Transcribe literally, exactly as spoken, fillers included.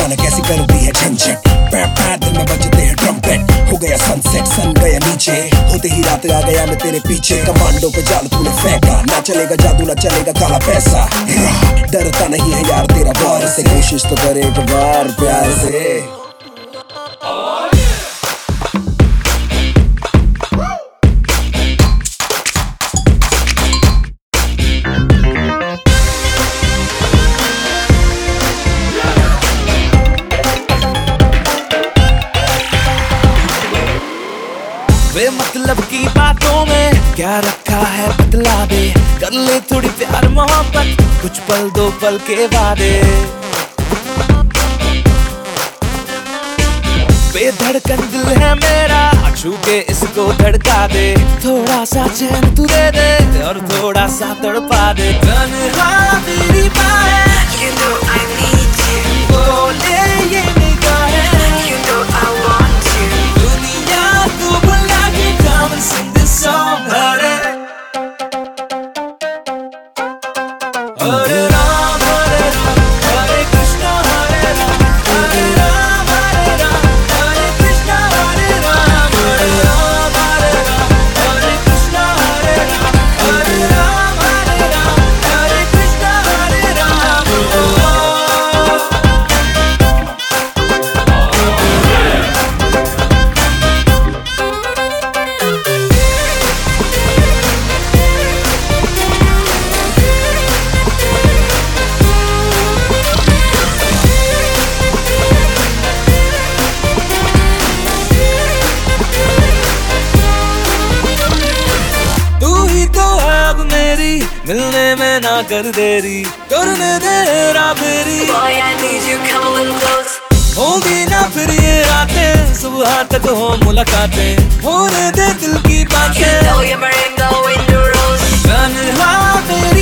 जाने कैसी कर दी है झंझट। पैर पैर दिल में बजते हैं ट्रम्पेट। हो गया सनसेट सन गया नीचे, होते ही रात आ गया मैं तेरे पीछे। कमांडो पे जाल तूने फेंका, ना चलेगा जादू ना चलेगा काला पैसा। डरता नहीं है यार तेरा बार से, कोशिश तो करे एक बार प्यार से। वे मतलब की बातों में क्या रखा है बतला दे, कर ले थोड़ी प्यार मोहब्बत कुछ पल दो पल के वादे। बेधड़कन दिल है मेरा, छू के इसको धड़का दे। थोड़ा सा चैन तू दे दे और थोड़ा सा तड़पा दे। तन्हा मेरी बाहें, You know I need you. बोले ये निगाहें, You know I want you. दुनिया को बुला के come and sing this song. Hare Hare Ram हरे राम हरे कृष्णा हरे राम हरे राम हरे राम हरे कृष्णा हरे राम हरे राम हरे राम हरे कृष्णा हरे राम हरे राम हरे राम हरे कृष्णा हरे राम। तू ही तो है अब मेरी, मिलने में ना कर देरी, करने दे हेरा फेरी। Boy, I need you. Come a little close. होगी ना फिर ये रातें, सुबह तक हो मुलाकातें, होने दे दिल की You बातें। know you're my rainbow in the rose. तन्हा मेरी